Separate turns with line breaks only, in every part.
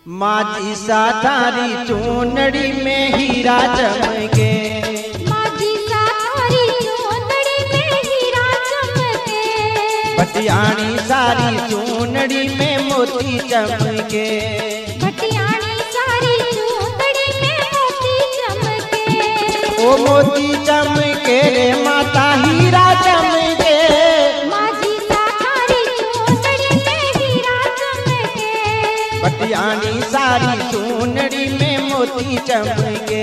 माझी सा थारी चूनड़ी में हीरा चमके,
माझी सा थारी चूनड़ी में हीरा चमके,
भटियाणी सारी चूनड़ी में मोती चमके,
भटियाणी सारी चूनड़ी में मोती चमके।
ओ मोती चमके रे माता हीरा चमके, भटियाणी सारी चूनड़ी में मोती चमके।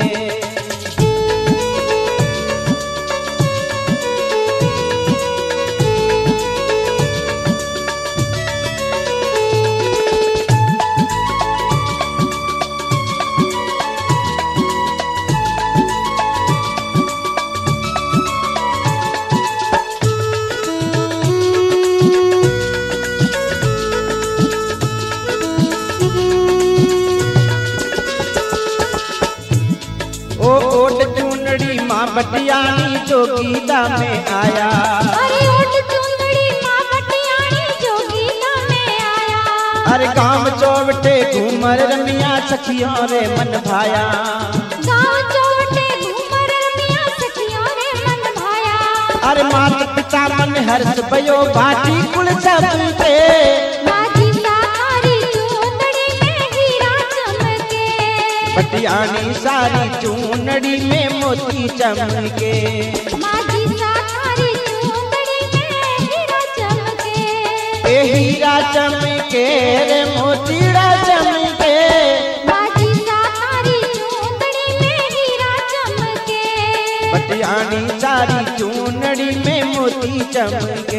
भटियाणी जोगीता में आया,
अरे ओट चुंदड़ी माँ भटियाणी जोगीता में आया।
अरे गांव चौवटे घूमर रमिया सखियों रे मन भाया,
गांव चौवटे घूमर रमिया सखियों रे मन भाया।
अरे माता पिता मन हर्ष भयो भाटी कुल सबके,
माझी सा थारी चूनड़ी में हीरा चमके,
भटियाणी सारी चूनड़ी में मोती चमके।
माझी सा थारी चूनड़ी में हीरा चमके,
ए हीरा चमके रे मोतीड़ा चमके,
माझी सा थारी चूनड़ी में हीरा चमके,
भटियाणी सारी चूनड़ी में मोती चमके।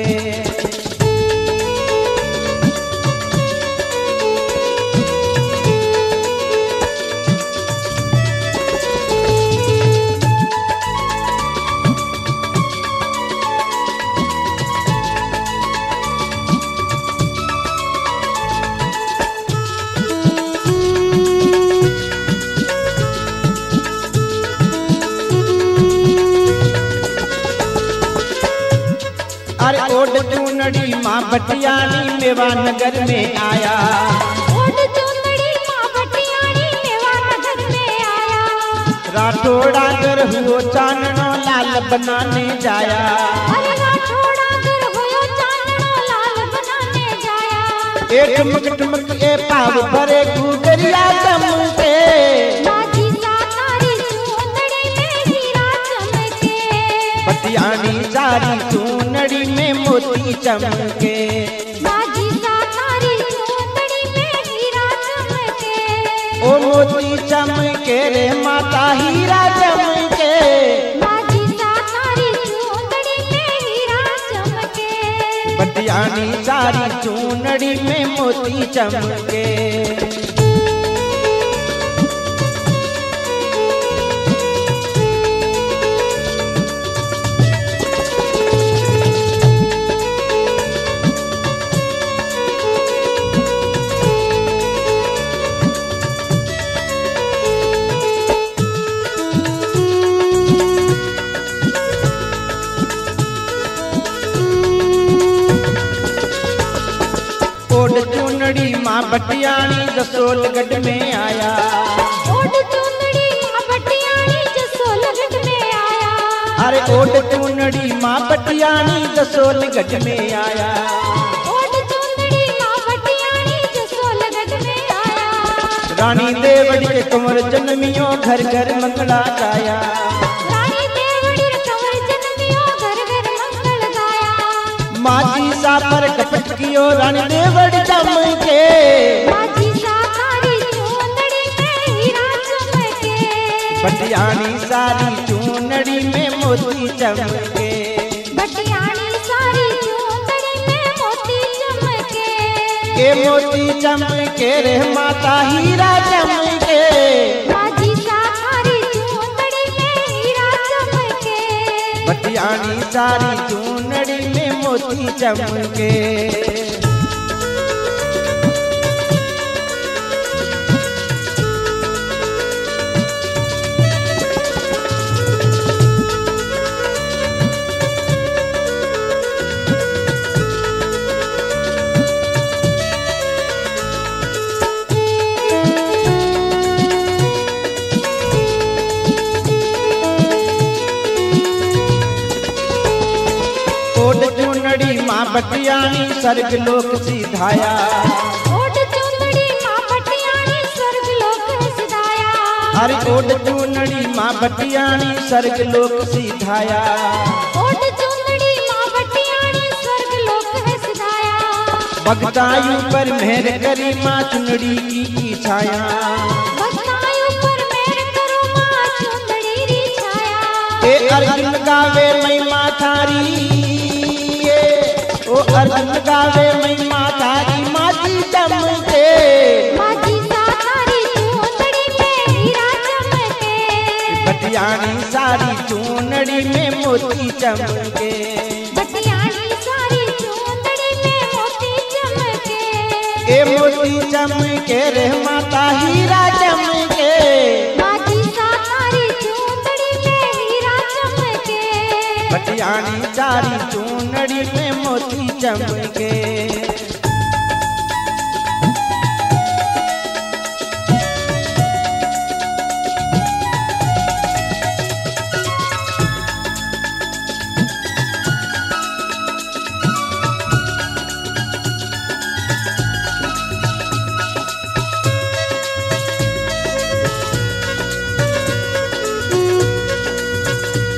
अरे ओट चूनड़ी माँ भटियाणी मेवा नगर में आया,
ओट चुंदड़ी माँ भटियाणी मेवा नगर में आया।
राठौड़ा घर हुओ चाननो लाल बनाने जाया,
अरे राठौड़ा घर हुओ चाननो लाल बनाने जाया।
एक टमक ए पाव भरे गुगरिया चमके,
माझी सा थारी चूनड़ी में हीरा चमके,
भटियाणी सारी चूनड़ी में मोती चमके।
माझी सा थारी चूनड़ी में हीरा चमके,
ओ मोती चमके रे माता हीरा चमके,
माझी सा थारी चूनड़ी में हीरा चमके,
भटियाणी सारी चूनड़ी में मोती चमके। ओट चूनड़ी माँ भटियाणी जसोलगढ़ में आया,
ओट चुंदड़ी माँ भटियाणी जसोलगढ़ में आया।
अरे ओट चूनड़ी माँ भटियाणी जसोलगढ़ में आया,
ओट चुंदड़ी माँ भटियाणी जसोलगढ़ में आया।
रानी देवड़ी के कुंवर जन्मियों घर घर मंगला गाया,
रानी देवड़ी कंवर जन्मियों घर घर मंगल गाया।
माझी सा पर कपट कियो रानी देवड़ी चमके,
माझी सा थारी चूनड़ी में हीरा चमके,
भटियाणी सारी चूनड़ी में मोती चमके।
भटियाणी सारी चूनड़ी में मोती चमके,
के मोती चमके रे माता हीरा चमके,
माझी सा थारी चूनड़ी में हीरा चमके,
भटियाणी सारी चूनड़ी में मोती चमके। बटियानी स्वर्ग लोक सिधाया।
ओढ़ चुंदड़ी माँ बटियानी स्वर्ग लोक सिधाया।
अरे ओढ़ चुनड़ी माँ बटियानी स्वर्ग लोक सिधाया।
ओढ़ चुंदड़ी माँ बटियानी स्वर्ग लोक सिधाया।
भक्तायु पर मेहर करी माँ चुनड़ी की छाया।
भक्तायु पर मेहर करो माँ चुंदड़ी री छाया।
ए अर्जुन गावे महिमा थारी, ओ अर्जुन गावे महिमा थारी माजी चमके।
माजी सा थारी चुंदड़ी में हीरा चमके।
बटियानी सारी चुनड़ी में मोती चमके।
बटियानी सारी चुंदड़ी में मोती चमके।
ए मोती चमके रे माता हीरा चमके।
माजी सा थारी चुंदड़ी में हीरा चमके।
बटियानी सारी चुनड़ी में मोती चमके।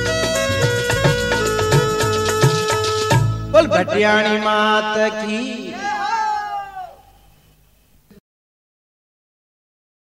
बोल भटियानी मात की